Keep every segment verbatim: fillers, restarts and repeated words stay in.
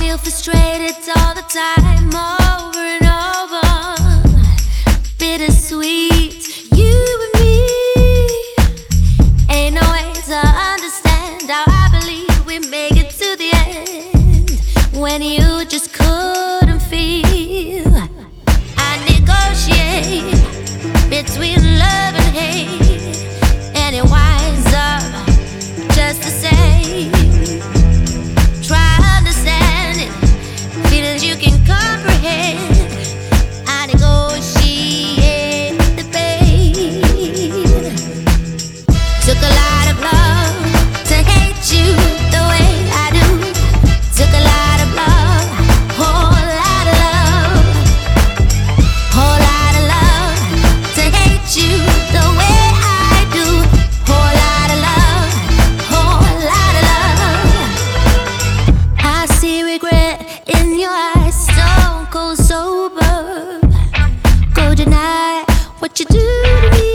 feel frustrated all the time, over and over. Bittersweet, you and me. Ain't no way to understand how I believe we make it to the end, when you just couldn't feel. I negotiate between love and hate, and it winds up just the same. Try understanding feelings you can comprehend. I negotiate the pain. Took a lot of love to hate you the way I do. Took a lot of love, whole lot of love, whole lot of love to hate you the way I do. Whole lot of love, whole lot of love. I see regret in your eyes, stone cold sober. Go deny what you do to me.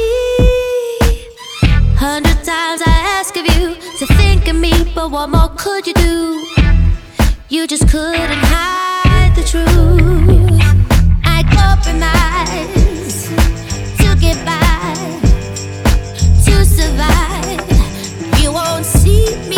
Hundred times I ask of you to think of me, but what more could you do? You just couldn't hide the truth. I compromise to get by, to survive. You won't see me